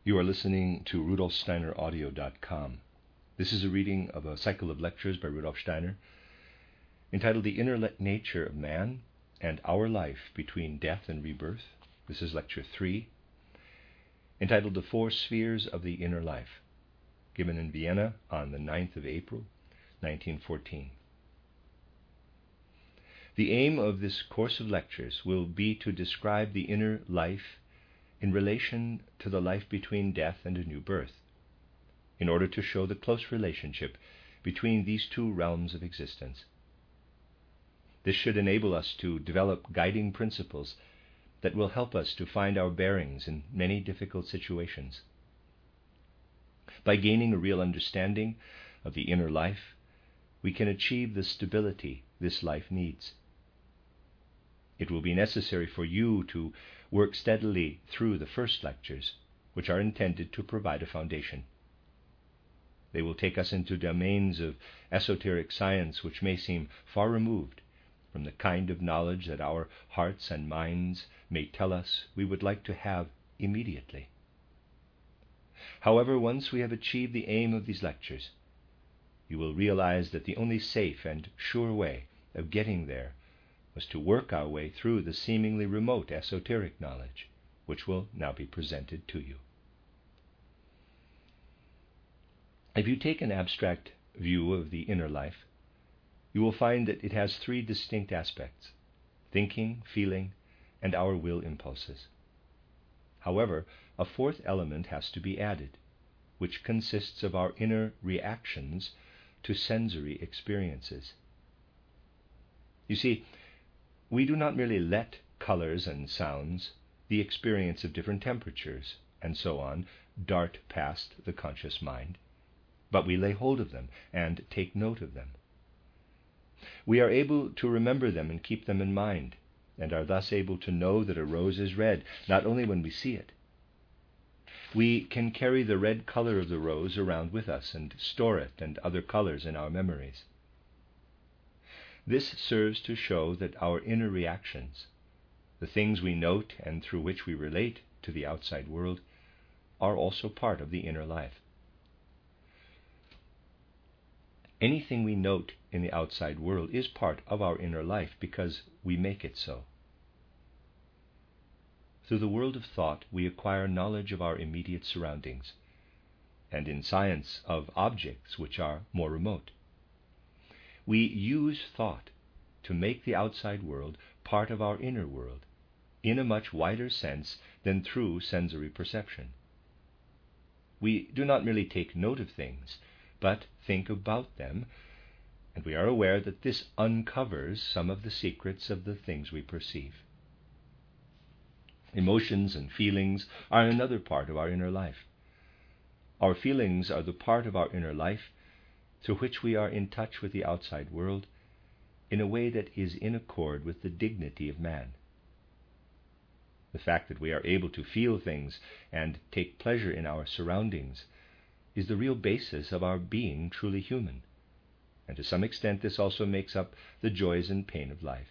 You are listening to rudolfsteineraudio.com. This is a reading of a cycle of lectures by Rudolf Steiner entitled The Inner Nature of Man and Our Life Between Death and Rebirth. This is Lecture 3, entitled The Four Spheres of the Inner Life, given in Vienna on the 9th of April, 1914. The aim of this course of lectures will be to describe the inner life in relation to the life between death and a new birth, in order to show the close relationship between these two realms of existence. This should enable us to develop guiding principles that will help us to find our bearings in many difficult situations. By gaining a real understanding of the inner life, we can achieve the stability this life needs. It will be necessary for you to work steadily through the first lectures, which are intended to provide a foundation. They will take us into domains of esoteric science which may seem far removed from the kind of knowledge that our hearts and minds may tell us we would like to have immediately. However, once we have achieved the aim of these lectures, you will realize that the only safe and sure way of getting there was to work our way through the seemingly remote esoteric knowledge, which will now be presented to you. If you take an abstract view of the inner life, you will find that it has three distinct aspects: thinking, feeling, and our will impulses. However, a fourth element has to be added, which consists of our inner reactions to sensory experiences. You see, we do not merely let colors and sounds, the experience of different temperatures, and so on, dart past the conscious mind, but we lay hold of them and take note of them. We are able to remember them and keep them in mind, and are thus able to know that a rose is red, not only when we see it. We can carry the red color of the rose around with us and store it and other colors in our memories. This serves to show that our inner reactions, the things we note and through which we relate to the outside world, are also part of the inner life. Anything we note in the outside world is part of our inner life because we make it so. Through the world of thought, we acquire knowledge of our immediate surroundings, and in science of objects which are more remote. We use thought to make the outside world part of our inner world in a much wider sense than through sensory perception. We do not merely take note of things, but think about them, and we are aware that this uncovers some of the secrets of the things we perceive. Emotions and feelings are another part of our inner life. Our feelings are the part of our inner life through which we are in touch with the outside world in a way that is in accord with the dignity of man. The fact that we are able to feel things and take pleasure in our surroundings is the real basis of our being truly human, and to some extent this also makes up the joys and pain of life.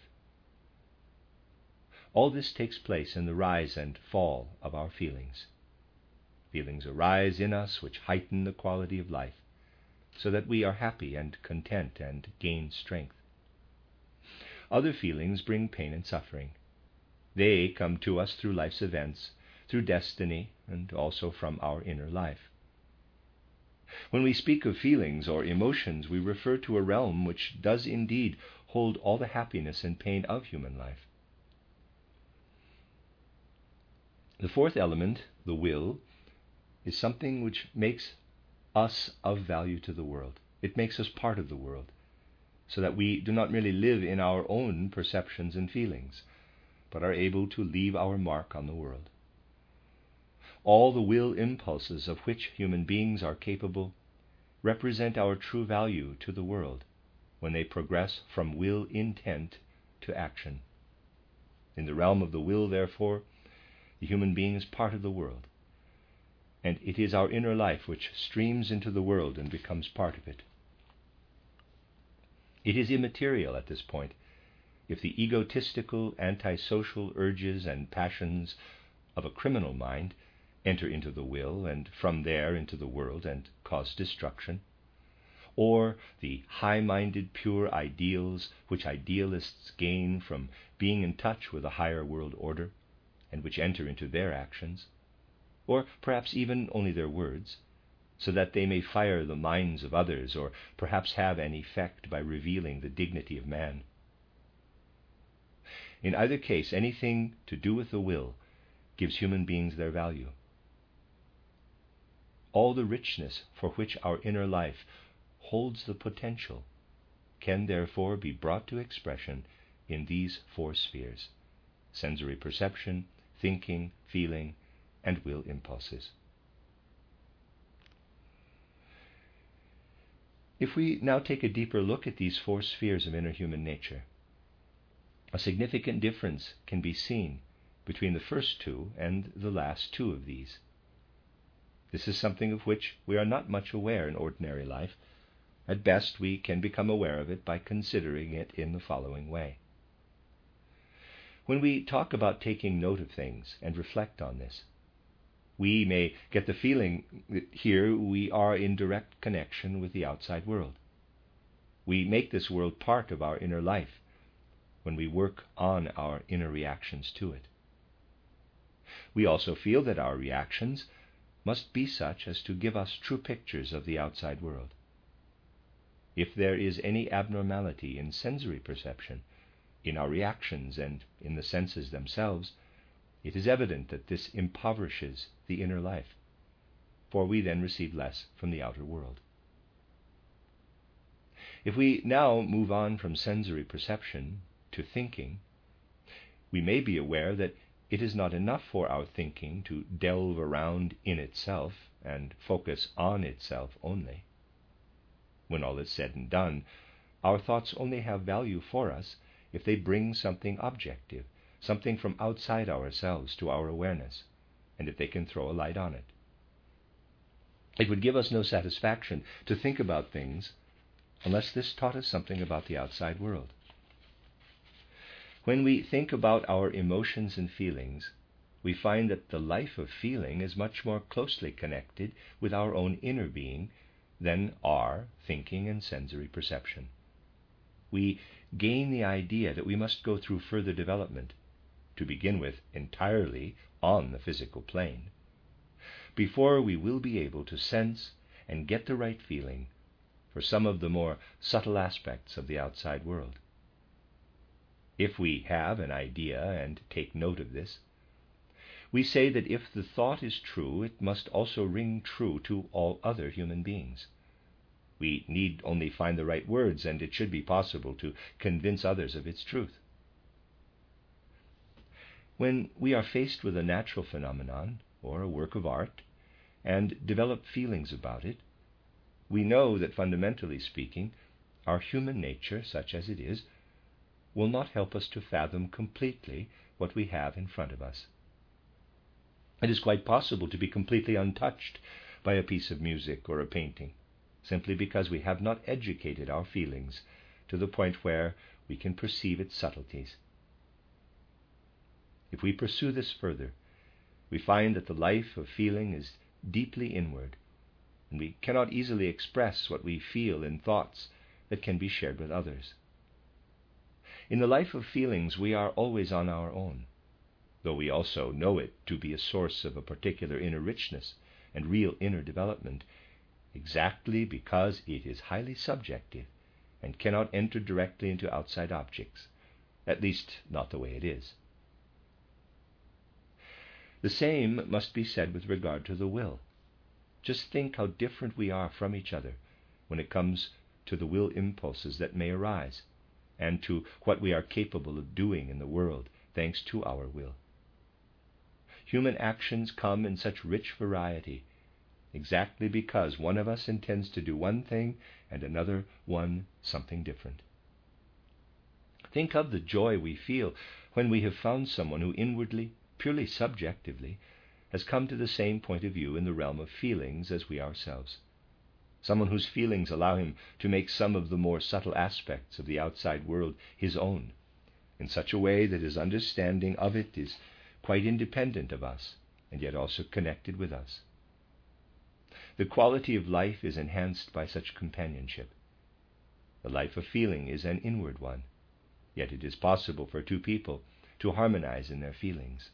All this takes place in the rise and fall of our feelings. Feelings arise in us which heighten the quality of life, so that we are happy and content and gain strength. Other feelings bring pain and suffering. They come to us through life's events, through destiny, and also from our inner life. When we speak of feelings or emotions, we refer to a realm which does indeed hold all the happiness and pain of human life. The fourth element, the will, is something which makes us of value to the world. It makes us part of the world, so that we do not merely live in our own perceptions and feelings, but are able to leave our mark on the world. All the will impulses of which human beings are capable represent our true value to the world when they progress from will intent to action. In the realm of the will, therefore, the human being is part of the world, and it is our inner life which streams into the world and becomes part of it. It is immaterial at this point if the egotistical, antisocial urges and passions of a criminal mind enter into the will, and from there into the world, and cause destruction, or the high-minded pure ideals which idealists gain from being in touch with a higher world order, and which enter into their actions, or perhaps even only their words, so that they may fire the minds of others, or perhaps have an effect by revealing the dignity of man. In either case, anything to do with the will gives human beings their value. All the richness for which our inner life holds the potential can therefore be brought to expression in these four spheres: sensory perception, thinking, feeling, and will impulses. If we now take a deeper look at these four spheres of inner human nature, a significant difference can be seen between the first two and the last two of these. This is something of which we are not much aware in ordinary life. At best, we can become aware of it by considering it in the following way. When we talk about taking note of things and reflect on this, we may get the feeling that here we are in direct connection with the outside world. We make this world part of our inner life when we work on our inner reactions to it. We also feel that our reactions must be such as to give us true pictures of the outside world. If there is any abnormality in sensory perception, in our reactions and in the senses themselves, it is evident that this impoverishes the inner life, for we then receive less from the outer world. If we now move on from sensory perception to thinking, we may be aware that it is not enough for our thinking to delve around in itself and focus on itself only. When all is said and done, our thoughts only have value for us if they bring something objective, something from outside ourselves to our awareness, and if they can throw a light on it. It would give us no satisfaction to think about things unless this taught us something about the outside world. When we think about our emotions and feelings, we find that the life of feeling is much more closely connected with our own inner being than are thinking and sensory perception. We gain the idea that we must go through further development, to begin with entirely on the physical plane, before we will be able to sense and get the right feeling for some of the more subtle aspects of the outside world. If we have an idea and take note of this, we say that if the thought is true, it must also ring true to all other human beings. We need only find the right words, and it should be possible to convince others of its truth. When we are faced with a natural phenomenon or a work of art and develop feelings about it, we know that fundamentally speaking, our human nature, such as it is, will not help us to fathom completely what we have in front of us. It is quite possible to be completely untouched by a piece of music or a painting, simply because we have not educated our feelings to the point where we can perceive its subtleties. If we pursue this further, we find that the life of feeling is deeply inward, and we cannot easily express what we feel in thoughts that can be shared with others. In the life of feelings, we are always on our own, though we also know it to be a source of a particular inner richness and real inner development, exactly because it is highly subjective and cannot enter directly into outside objects, at least not the way it is. The same must be said with regard to the will. Just think how different we are from each other when it comes to the will impulses that may arise, and to what we are capable of doing in the world thanks to our will. Human actions come in such rich variety, exactly because one of us intends to do one thing and another one something different. Think of the joy we feel when we have found someone who inwardly, purely subjectively, has come to the same point of view in the realm of feelings as we ourselves. Someone whose feelings allow him to make some of the more subtle aspects of the outside world his own, in such a way that his understanding of it is quite independent of us, and yet also connected with us. The quality of life is enhanced by such companionship. The life of feeling is an inward one, yet it is possible for two people to harmonize in their feelings.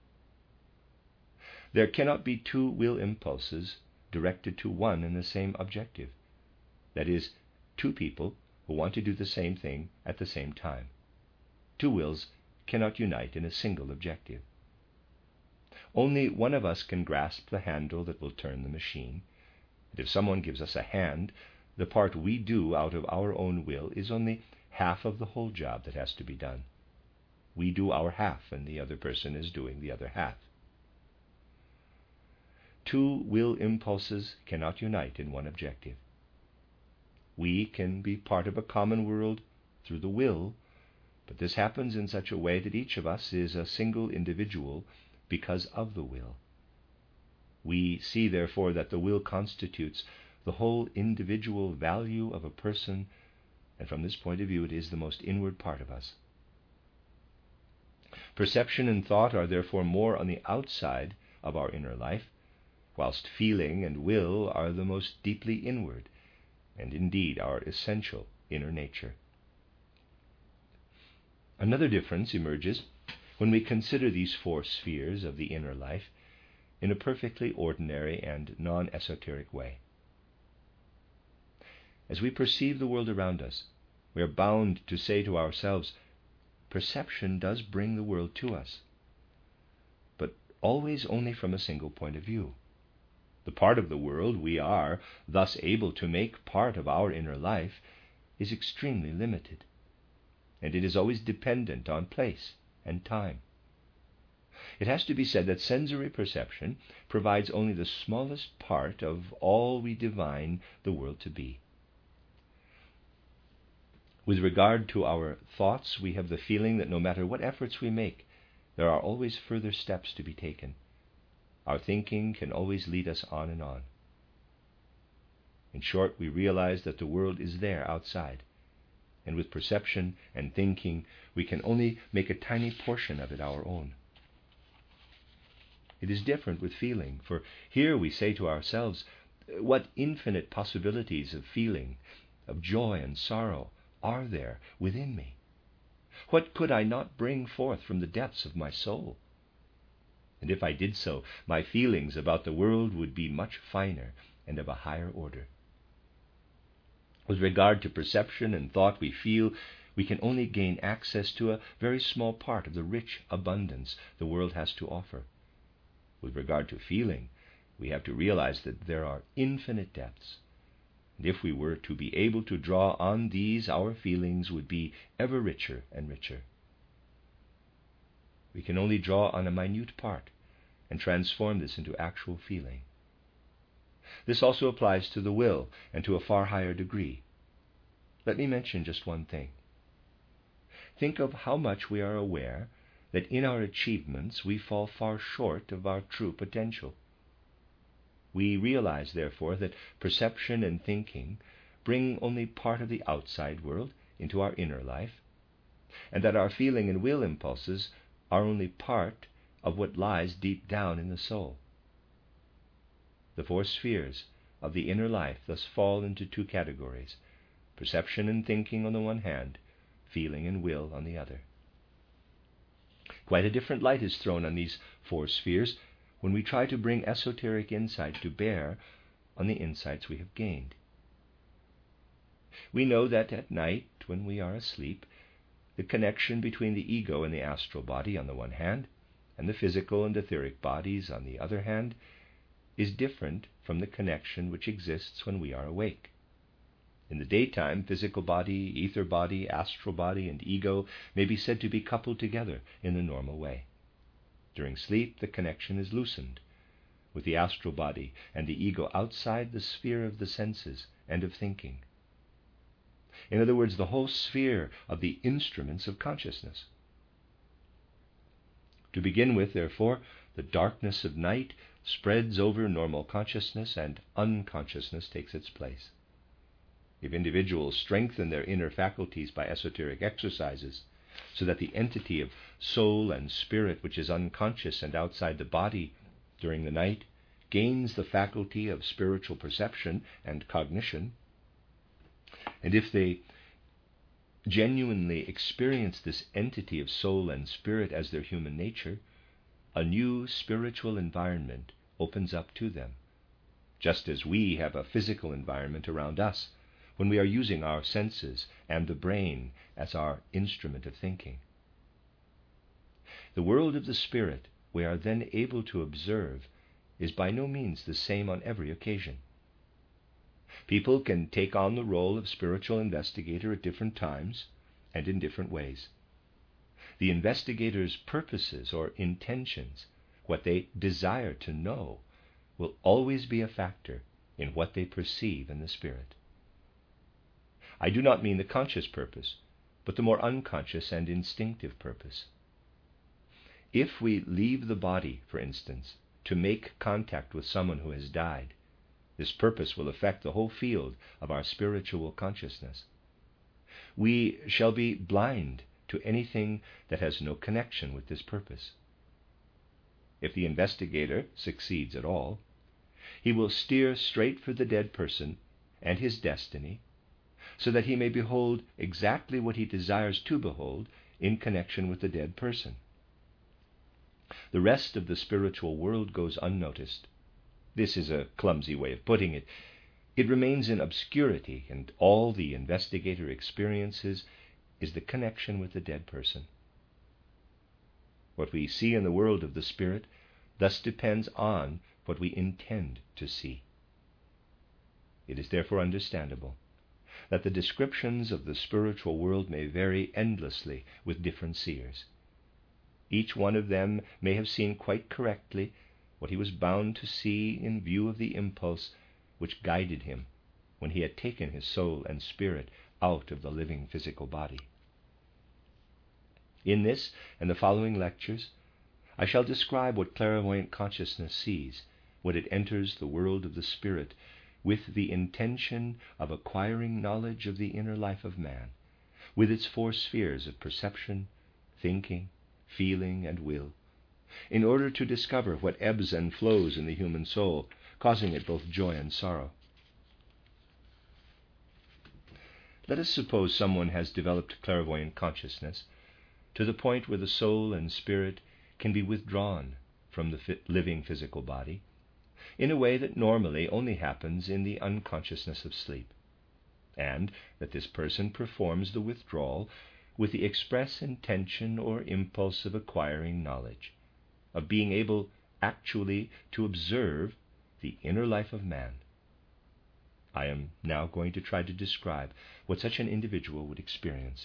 There cannot be two will impulses directed to one and the same objective. That is, two people who want to do the same thing at the same time. Two wills cannot unite in a single objective. Only one of us can grasp the handle that will turn the machine. And if someone gives us a hand, the part we do out of our own will is only half of the whole job that has to be done. We do our half, and the other person is doing the other half. Two will impulses cannot unite in one objective. We can be part of a common world through the will, but this happens in such a way that each of us is a single individual because of the will. We see, therefore, that the will constitutes the whole individual value of a person, and from this point of view it is the most inward part of us. Perception and thought are therefore more on the outside of our inner life, whilst feeling and will are the most deeply inward, and indeed our essential inner nature. Another difference emerges when we consider these four spheres of the inner life in a perfectly ordinary and non-esoteric way. As we perceive the world around us, we are bound to say to ourselves, perception does bring the world to us, but always only from a single point of view. The part of the world we are thus able to make part of our inner life is extremely limited, and it is always dependent on place and time. It has to be said that sensory perception provides only the smallest part of all we divine the world to be. With regard to our thoughts, we have the feeling that no matter what efforts we make, there are always further steps to be taken. Our thinking can always lead us on and on. In short, we realize that the world is there outside, and with perception and thinking, we can only make a tiny portion of it our own. It is different with feeling, for here we say to ourselves, what infinite possibilities of feeling, of joy and sorrow, are there within me? What could I not bring forth from the depths of my soul? And if I did so, my feelings about the world would be much finer and of a higher order. With regard to perception and thought, we feel we can only gain access to a very small part of the rich abundance the world has to offer. With regard to feeling, we have to realize that there are infinite depths, and if we were to be able to draw on these, our feelings would be ever richer and richer. We can only draw on a minute part and transform this into actual feeling. This also applies to the will, and to a far higher degree. Let me mention just one thing. Think of how much we are aware that in our achievements we fall far short of our true potential. We realize, therefore, that perception and thinking bring only part of the outside world into our inner life, and that our feeling and will impulses are only part of what lies deep down in the soul. The four spheres of the inner life thus fall into two categories: perception and thinking on the one hand, feeling and will on the other. Quite a different light is thrown on these four spheres when we try to bring esoteric insight to bear on the insights we have gained. We know that at night, when we are asleep, the connection between the ego and the astral body on the one hand, and the physical and etheric bodies on the other hand, is different from the connection which exists when we are awake. In the daytime, physical body, ether body, astral body, and ego may be said to be coupled together in the normal way. During sleep, the connection is loosened, with the astral body and the ego outside the sphere of the senses and of thinking. In other words, the whole sphere of the instruments of consciousness. To begin with, therefore, the darkness of night spreads over normal consciousness, and unconsciousness takes its place. If individuals strengthen their inner faculties by esoteric exercises, so that the entity of soul and spirit which is unconscious and outside the body during the night gains the faculty of spiritual perception and cognition, and if they genuinely experience this entity of soul and spirit as their human nature, a new spiritual environment opens up to them, just as we have a physical environment around us when we are using our senses and the brain as our instrument of thinking. The world of the spirit we are then able to observe is by no means the same on every occasion. People can take on the role of spiritual investigator at different times and in different ways. The investigator's purposes or intentions, what they desire to know, will always be a factor in what they perceive in the spirit. I do not mean the conscious purpose, but the more unconscious and instinctive purpose. If we leave the body, for instance, to make contact with someone who has died, this purpose will affect the whole field of our spiritual consciousness. We shall be blind to anything that has no connection with this purpose. If the investigator succeeds at all, he will steer straight for the dead person and his destiny, so that he may behold exactly what he desires to behold in connection with the dead person. The rest of the spiritual world goes unnoticed. This is a clumsy way of putting it. It remains in obscurity, and all the investigator experiences is the connection with the dead person. What we see in the world of the spirit thus depends on what we intend to see. It is therefore understandable that the descriptions of the spiritual world may vary endlessly with different seers. Each one of them may have seen quite correctly what he was bound to see in view of the impulse which guided him when he had taken his soul and spirit out of the living physical body. In this and the following lectures, I shall describe what clairvoyant consciousness sees when it enters the world of the spirit with the intention of acquiring knowledge of the inner life of man, with its four spheres of perception, thinking, feeling, and will, in order to discover what ebbs and flows in the human soul, causing it both joy and sorrow. Let us suppose someone has developed clairvoyant consciousness to the point where the soul and spirit can be withdrawn from the living physical body in a way that normally only happens in the unconsciousness of sleep, and that this person performs the withdrawal with the express intention or impulse of acquiring knowledge, of being able actually to observe the inner life of man. I am now going to try to describe what such an individual would experience.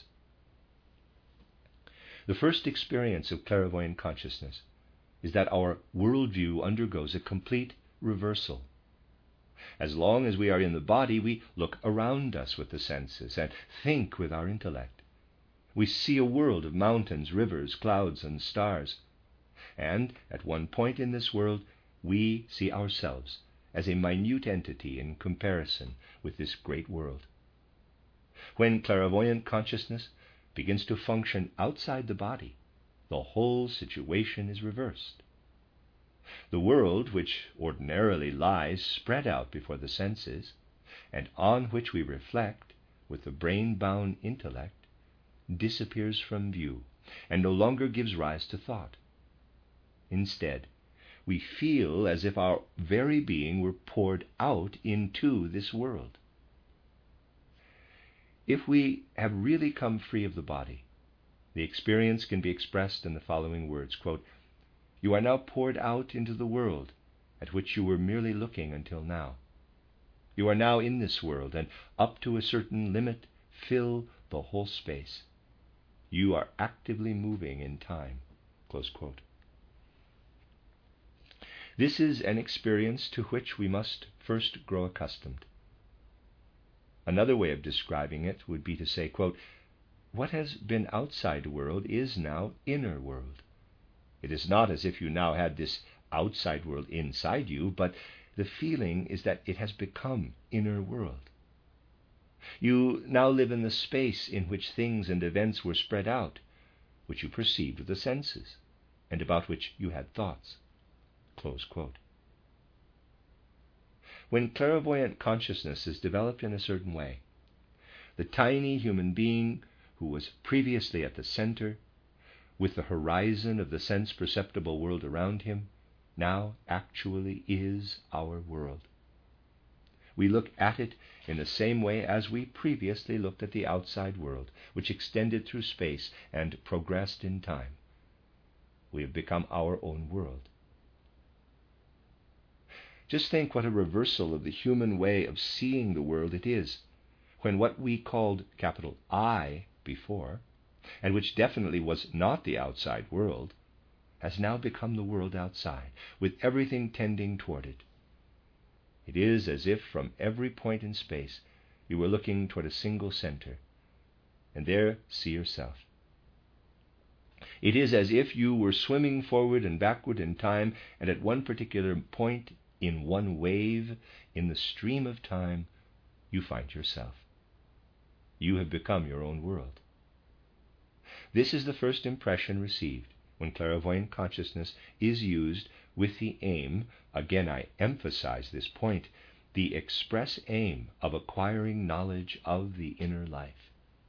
The first experience of clairvoyant consciousness is that our worldview undergoes a complete reversal. As long as we are in the body, we look around us with the senses and think with our intellect. We see a world of mountains, rivers, clouds, and stars. And at one point in this world, we see ourselves as a minute entity in comparison with this great world. When clairvoyant consciousness begins to function outside the body, the whole situation is reversed. The world, which ordinarily lies spread out before the senses, and on which we reflect with the brain-bound intellect, disappears from view and no longer gives rise to thought. Instead, we feel as if our very being were poured out into this world. If we have really come free of the body, the experience can be expressed in the following words, quote, "You are now poured out into the world at which you were merely looking until now. You are now in this world, and up to a certain limit fill the whole space. You are actively moving in time." Close quote. This is an experience to which we must first grow accustomed. Another way of describing it would be to say, quote, "What has been outside world is now inner world. It is not as if you now had this outside world inside you, but the feeling is that it has become inner world. You now live in the space in which things and events were spread out, which you perceived with the senses, and about which you had thoughts. Close quote. When clairvoyant consciousness is developed in a certain way, the tiny human being who was previously at the center, with the horizon of the sense-perceptible world around him, now actually is our world. We look at it in the same way as we previously looked at the outside world, which extended through space and progressed in time. We have become our own world. Just think what a reversal of the human way of seeing the world it is, when what we called capital I before, and which definitely was not the outside world, has now become the world outside, with everything tending toward it. It is as if from every point in space you were looking toward a single center, and there see yourself. It is as if you were swimming forward and backward in time, and at one particular point in one wave in the stream of time, you find yourself. You have become your own world. This is the first impression received when clairvoyant consciousness is used with the aim, again I emphasize this point, the express aim of acquiring knowledge of the inner life.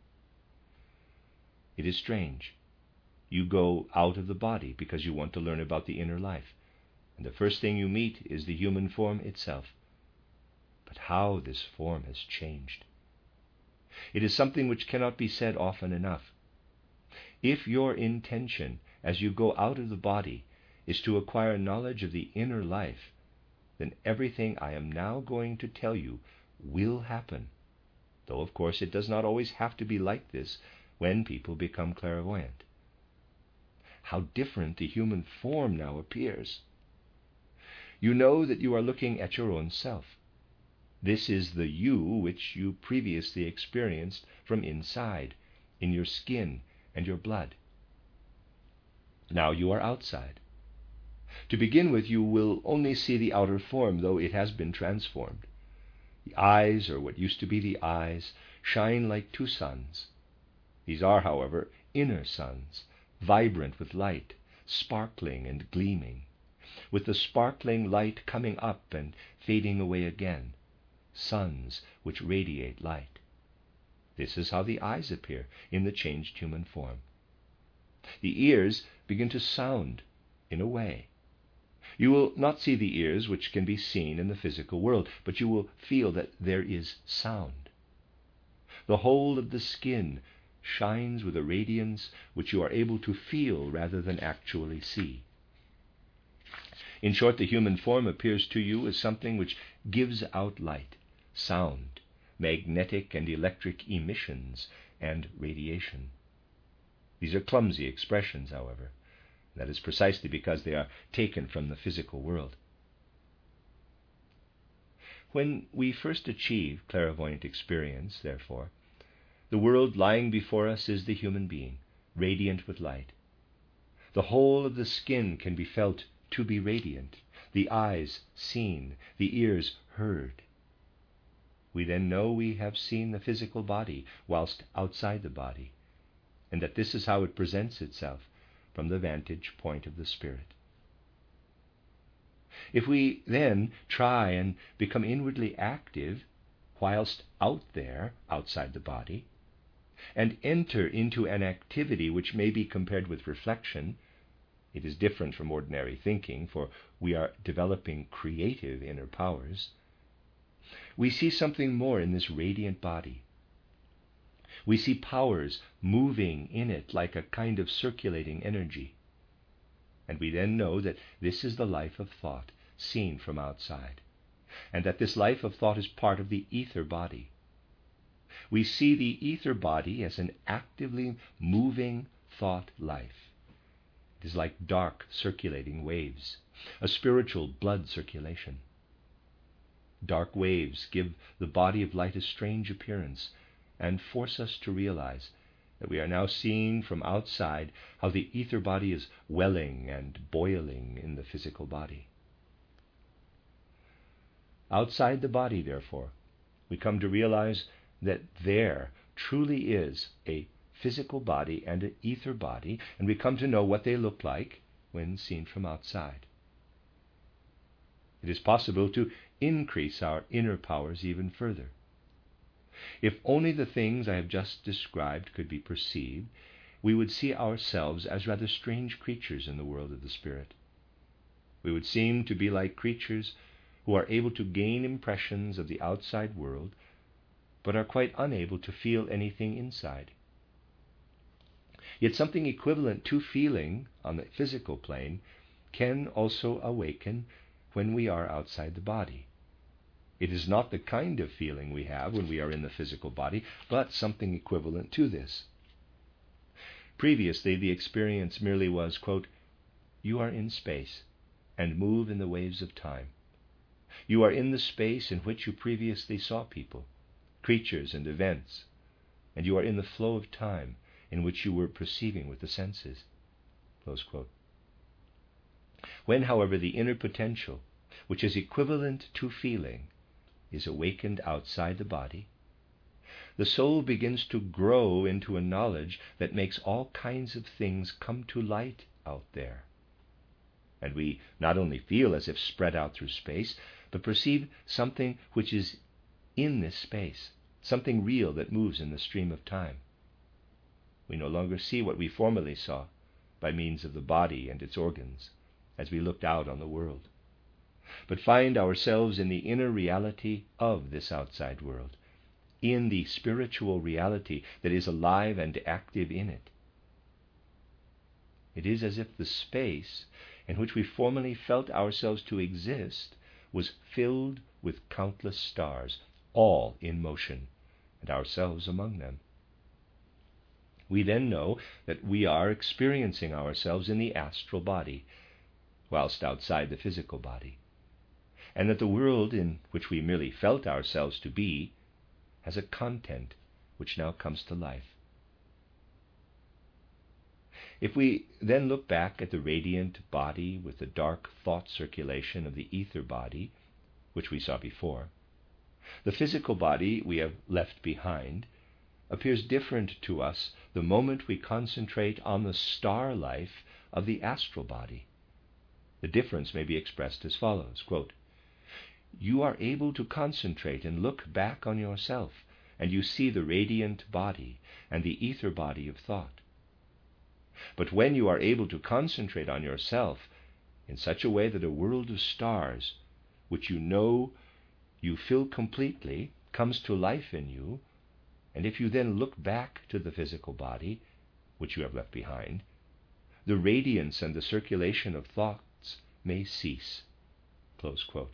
It is strange. You go out of the body because you want to learn about the inner life, and the first thing you meet is the human form itself. But how this form has changed! It is something which cannot be said often enough. If your intention as you go out of the body is to acquire knowledge of the inner life, then everything I am now going to tell you will happen, though of course it does not always have to be like this when people become clairvoyant. How different the human form now appears! You know that you are looking at your own self. This is the you which you previously experienced from inside, in your skin and your blood. Now you are outside. To begin with, you will only see the outer form, though it has been transformed. The eyes, or what used to be the eyes, shine like two suns. These are, however, inner suns, vibrant with light, sparkling and gleaming, with the sparkling light coming up and fading away again, suns which radiate light. This is how the eyes appear in the changed human form. The ears begin to sound in a way. You will not see the ears which can be seen in the physical world, but you will feel that there is sound. The whole of the skin shines with a radiance which you are able to feel rather than actually see. In short, the human form appears to you as something which gives out light, sound, magnetic and electric emissions, and radiation. These are clumsy expressions, however. That is precisely because they are taken from the physical world. When we first achieve clairvoyant experience, therefore, the world lying before us is the human being, radiant with light. The whole of the skin can be felt to be radiant, the eyes seen, the ears heard. We then know we have seen the physical body whilst outside the body, and that this is how it presents itself from the vantage point of the spirit. If we then try and become inwardly active whilst out there, outside the body, and enter into an activity which may be compared with reflection, it is different from ordinary thinking, for we are developing creative inner powers. We see something more in this radiant body. We see powers moving in it like a kind of circulating energy. And we then know that this is the life of thought seen from outside, and that this life of thought is part of the ether body. We see the ether body as an actively moving thought life. It is like dark circulating waves, a spiritual blood circulation. Dark waves give the body of light a strange appearance and force us to realize that we are now seeing from outside how the ether body is welling and boiling in the physical body. Outside the body, therefore, we come to realize that there truly is a physical body and an ether body, and we come to know what they look like when seen from outside. It is possible to increase our inner powers even further. If only the things I have just described could be perceived, we would see ourselves as rather strange creatures in the world of the spirit. We would seem to be like creatures who are able to gain impressions of the outside world, but are quite unable to feel anything inside. Yet something equivalent to feeling on the physical plane can also awaken when we are outside the body. It is not the kind of feeling we have when we are in the physical body, but something equivalent to this. Previously, the experience merely was, quote, "You are in space and move in the waves of time. You are in the space in which you previously saw people, creatures, and events, and you are in the flow of time in which you were perceiving with the senses." Close quote. When, however, the inner potential, which is equivalent to feeling, is awakened outside the body, the soul begins to grow into a knowledge that makes all kinds of things come to light out there. And we not only feel as if spread out through space, but perceive something which is in this space, something real that moves in the stream of time. We no longer see what we formerly saw by means of the body and its organs as we looked out on the world, but find ourselves in the inner reality of this outside world, in the spiritual reality that is alive and active in it. It is as if the space in which we formerly felt ourselves to exist was filled with countless stars, all in motion, and ourselves among them. We then know that we are experiencing ourselves in the astral body, whilst outside the physical body, and that the world in which we merely felt ourselves to be has a content which now comes to life. If we then look back at the radiant body with the dark thought circulation of the ether body, which we saw before, the physical body we have left behind appears different to us the moment we concentrate on the star life of the astral body. The difference may be expressed as follows, quote, "You are able to concentrate and look back on yourself, and you see the radiant body and the ether body of thought. But when you are able to concentrate on yourself in such a way that a world of stars, which you know you fill completely, comes to life in you, and if you then look back to the physical body, which you have left behind, the radiance and the circulation of thoughts may cease." Close quote.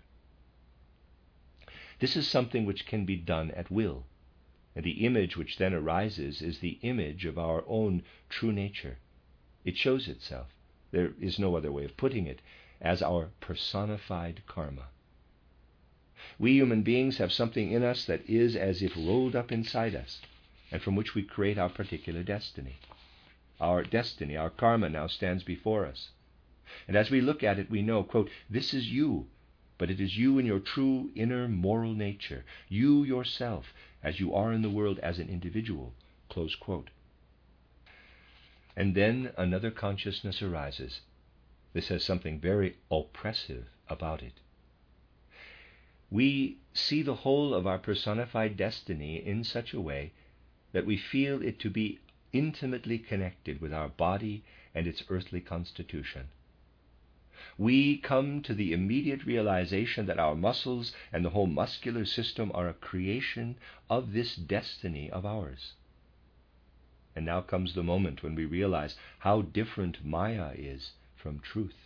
This is something which can be done at will, and the image which then arises is the image of our own true nature. It shows itself, there is no other way of putting it, as our personified karma. We human beings have something in us that is as if rolled up inside us, and from which we create our particular destiny. Our destiny, our karma, now stands before us. And as we look at it, we know, quote, "This is you, but it is you in your true inner moral nature, you yourself, as you are in the world as an individual." Close quote. And then another consciousness arises. This has something very oppressive about it. We see the whole of our personified destiny in such a way that we feel it to be intimately connected with our body and its earthly constitution. We come to the immediate realization that our muscles and the whole muscular system are a creation of this destiny of ours. And now comes the moment when we realize how different Maya is from truth.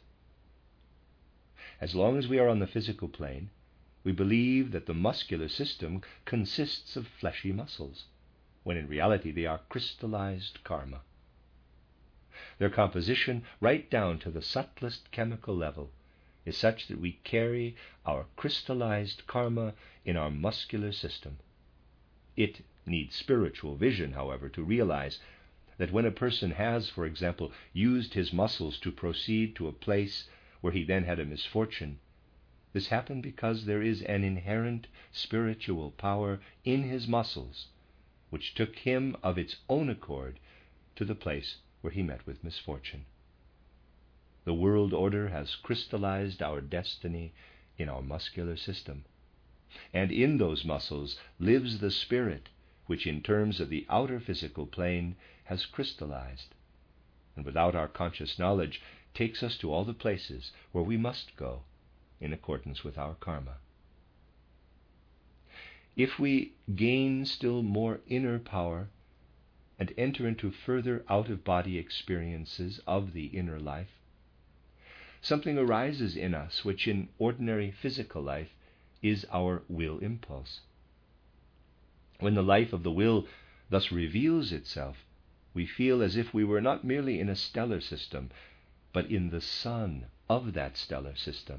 As long as we are on the physical plane, we believe that the muscular system consists of fleshy muscles, when in reality they are crystallized karma. Their composition, right down to the subtlest chemical level, is such that we carry our crystallized karma in our muscular system. It needs spiritual vision, however, to realize that when a person has, for example, used his muscles to proceed to a place where he then had a misfortune, this happened because there is an inherent spiritual power in his muscles, which took him of its own accord to the place where he met with misfortune. The world order has crystallized our destiny in our muscular system. And in those muscles lives the spirit, which in terms of the outer physical plane has crystallized, and without our conscious knowledge takes us to all the places where we must go in accordance with our karma. If we gain still more inner power and enter into further out-of-body experiences of the inner life, something arises in us which in ordinary physical life is our will impulse. When the life of the will thus reveals itself, we feel as if we were not merely in a stellar system, but in the sun of that stellar system.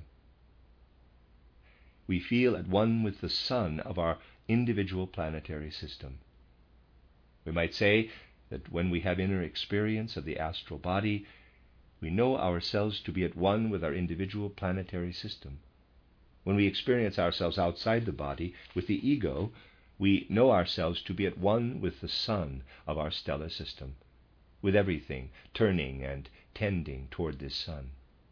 We feel at one with the sun of our individual planetary system. We might say that when we have inner experience of the astral body, we know ourselves to be at one with our individual planetary system. When we experience ourselves outside the body with the ego, we know ourselves to be at one with the sun of our stellar system, with everything turning and tending toward this sun.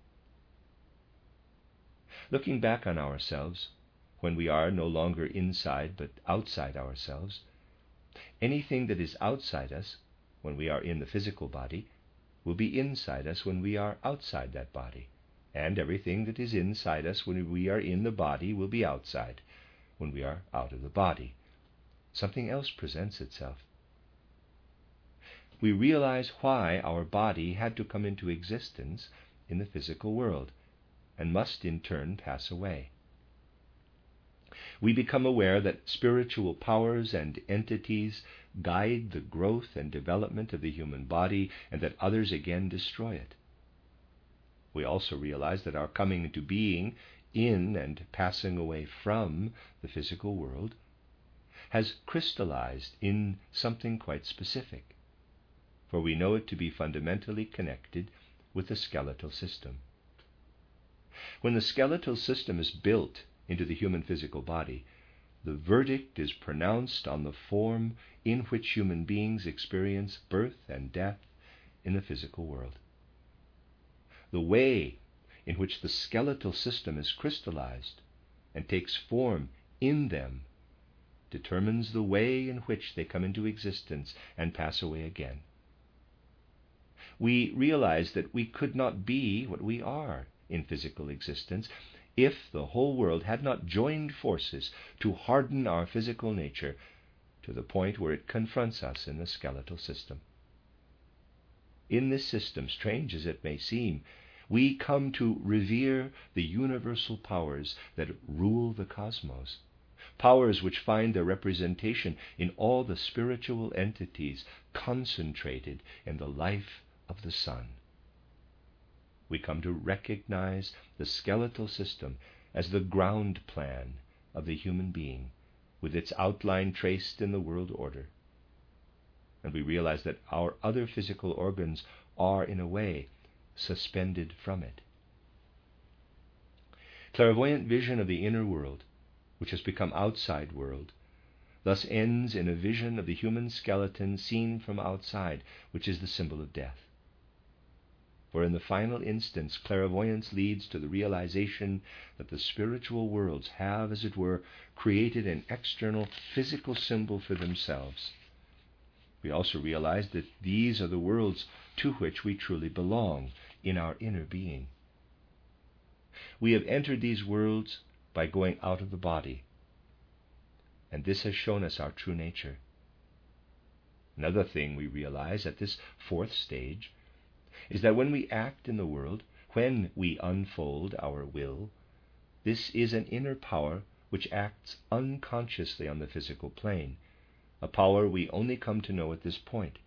Looking back on ourselves, when we are no longer inside but outside ourselves, anything that is outside us, when we are in the physical body, will be inside us when we are outside that body, and everything that is inside us when we are in the body will be outside when we are out of the body. Something else presents itself. We realize why our body had to come into existence in the physical world and must in turn pass away. We become aware that spiritual powers and entities guide the growth and development of the human body, and that others again destroy it. We also realize that our coming into being in and passing away from the physical world has crystallized in something quite specific, for we know it to be fundamentally connected with the skeletal system. When the skeletal system is built into the human physical body, the verdict is pronounced on the form in which human beings experience birth and death in the physical world. The way in which the skeletal system is crystallized and takes form in them determines the way in which they come into existence and pass away again. We realize that we could not be what we are in physical existence if the whole world had not joined forces to harden our physical nature to the point where it confronts us in the skeletal system. In this system, strange as it may seem, we come to revere the universal powers that rule the cosmos, powers which find their representation in all the spiritual entities concentrated in the life of the sun. We come to recognize the skeletal system as the ground plan of the human being, with its outline traced in the world order. And we realize that our other physical organs are, in a way, suspended from it. Clairvoyant vision of the inner world, which has become outside world, thus ends in a vision of the human skeleton seen from outside, which is the symbol of death. For in the final instance, clairvoyance leads to the realization that the spiritual worlds have, as it were, created an external physical symbol for themselves. We also realize that these are the worlds to which we truly belong in our inner being. We have entered these worlds by going out of the body, and this has shown us our true nature. Another thing we realize at this fourth stage is that when we act in the world, when we unfold our will, this is an inner power which acts unconsciously on the physical plane, a power we only come to know at this point.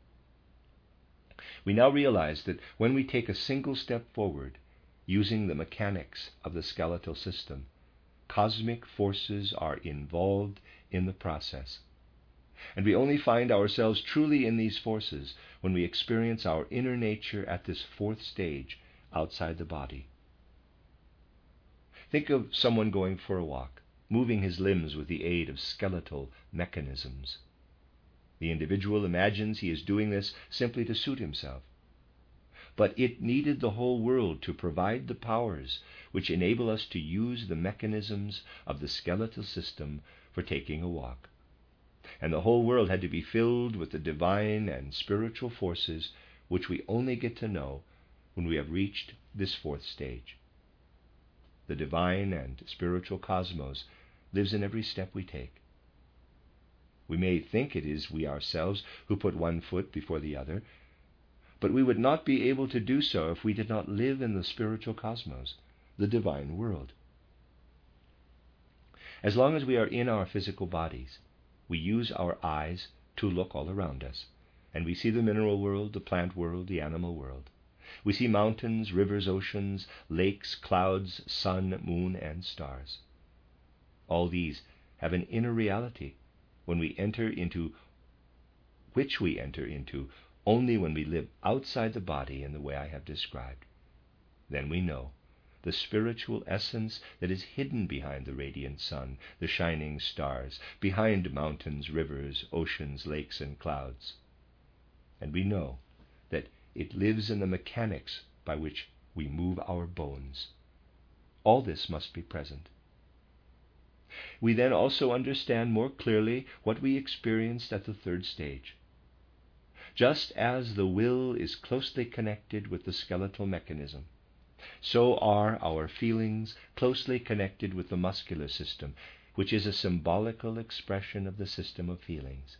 We now realize that when we take a single step forward, using the mechanics of the skeletal system, cosmic forces are involved in the process. And we only find ourselves truly in these forces when we experience our inner nature at this fourth stage, outside the body. Think of someone going for a walk, moving his limbs with the aid of skeletal mechanisms. The individual imagines he is doing this simply to suit himself. but it needed the whole world to provide the powers which enable us to use the mechanisms of the skeletal system for taking a walk. And the whole world had to be filled with the divine and spiritual forces which we only get to know when we have reached this fourth stage. The divine and spiritual cosmos lives in every step we take. We may think it is we ourselves who put one foot before the other, but we would not be able to do so if we did not live in the spiritual cosmos, the divine world. As long as we are in our physical bodies, we use our eyes to look all around us, and we see the mineral world, the plant world, the animal world. We see mountains, rivers, oceans, lakes, clouds, sun, moon, and stars. All these have an inner reality which we enter into only when we live outside the body in the way I have described. Then we know the spiritual essence that is hidden behind the radiant sun, the shining stars, behind mountains, rivers, oceans, lakes, and clouds. And we know that it lives in the mechanics by which we move our bones. All this must be present. We then also understand more clearly what we experienced at the third stage. Just as the will is closely connected with the skeletal mechanism, so are our feelings closely connected with the muscular system, which is a symbolical expression of the system of feelings.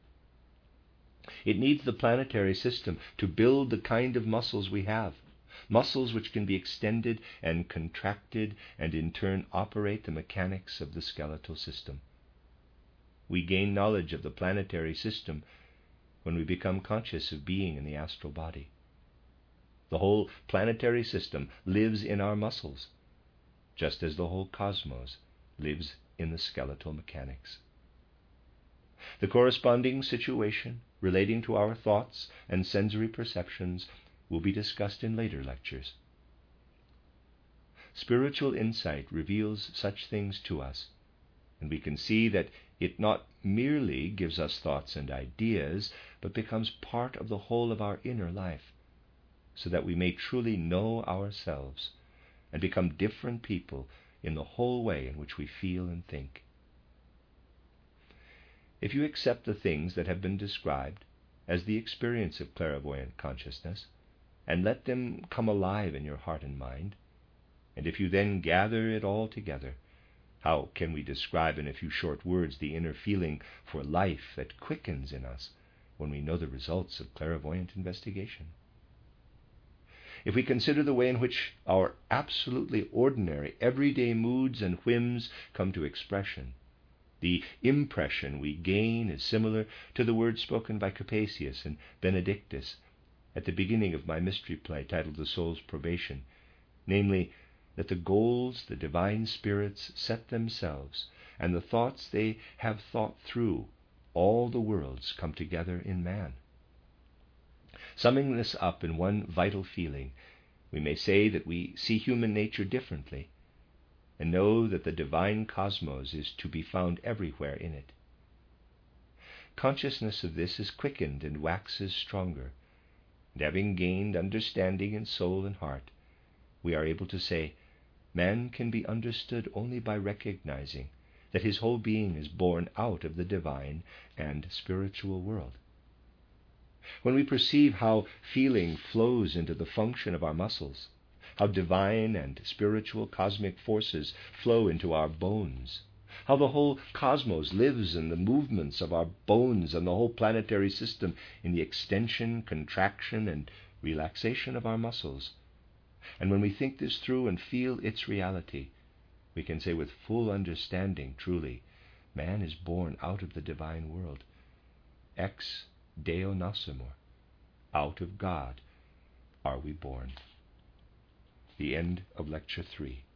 It needs the planetary system to build the kind of muscles we have, muscles which can be extended and contracted and in turn operate the mechanics of the skeletal system. We gain knowledge of the planetary system when we become conscious of being in the astral body. The whole planetary system lives in our muscles, just as the whole cosmos lives in the skeletal mechanics. The corresponding situation relating to our thoughts and sensory perceptions will be discussed in later lectures. Spiritual insight reveals such things to us, and we can see that it not merely gives us thoughts and ideas, but becomes part of the whole of our inner life, so that we may truly know ourselves and become different people in the whole way in which we feel and think. If you accept the things that have been described as the experience of clairvoyant consciousness, and let them come alive in your heart and mind, and if you then gather it all together, how can we describe in a few short words the inner feeling for life that quickens in us when we know the results of clairvoyant investigation? If we consider the way in which our absolutely ordinary, everyday moods and whims come to expression, the impression we gain is similar to the words spoken by Capasius and Benedictus at the beginning of my mystery play titled The Soul's Probation, namely, that the goals the divine spirits set themselves and the thoughts they have thought through, all the worlds come together in man. Summing this up in one vital feeling, we may say that we see human nature differently and know that the divine cosmos is to be found everywhere in it. Consciousness of this is quickened and waxes stronger, and having gained understanding in soul and heart, we are able to say, man can be understood only by recognizing that his whole being is born out of the divine and spiritual world. When we perceive how feeling flows into the function of our muscles, how divine and spiritual cosmic forces flow into our bones, how the whole cosmos lives in the movements of our bones and the whole planetary system in the extension, contraction, and relaxation of our muscles. And when we think this through and feel its reality, we can say with full understanding, truly, man is born out of the divine world. Ex Deo nascimur. Out of God are we born. The end of Lecture 3.